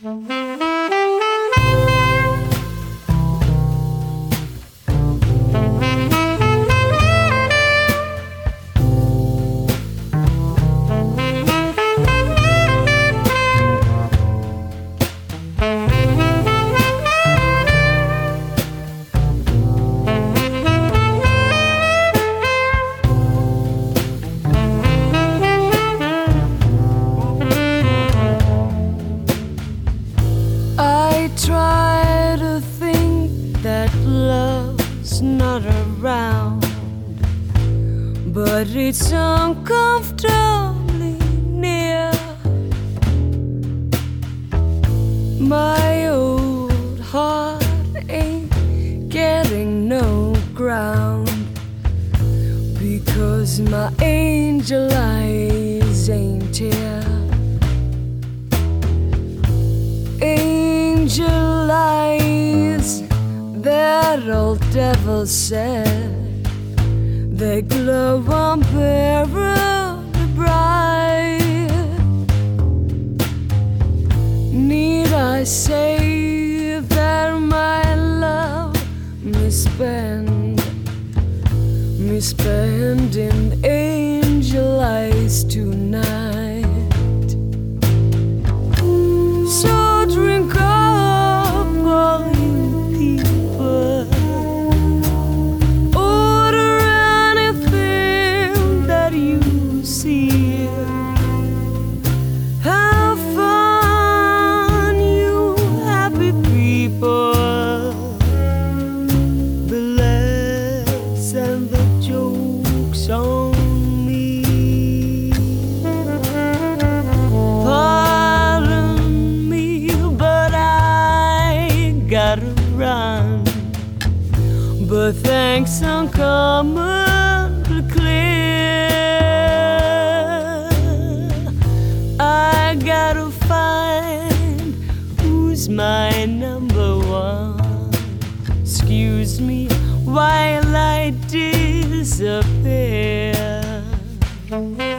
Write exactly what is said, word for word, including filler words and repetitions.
I try to think that love's not around, but it's uncomfortably near. My old heart ain't getting no ground, because my angel eyes ain't here. Angel eyes, that old devil said, they glow unbearably bright. Need I say that my love may spend, may spend in angel eyes tonight? So drink up, all you people. Order anything that you see. Have fun, you happy people. The laughs and the jokes on me. Gotta run, but thanks uncommonly clear. I gotta find who's my number one. Excuse me while I disappear.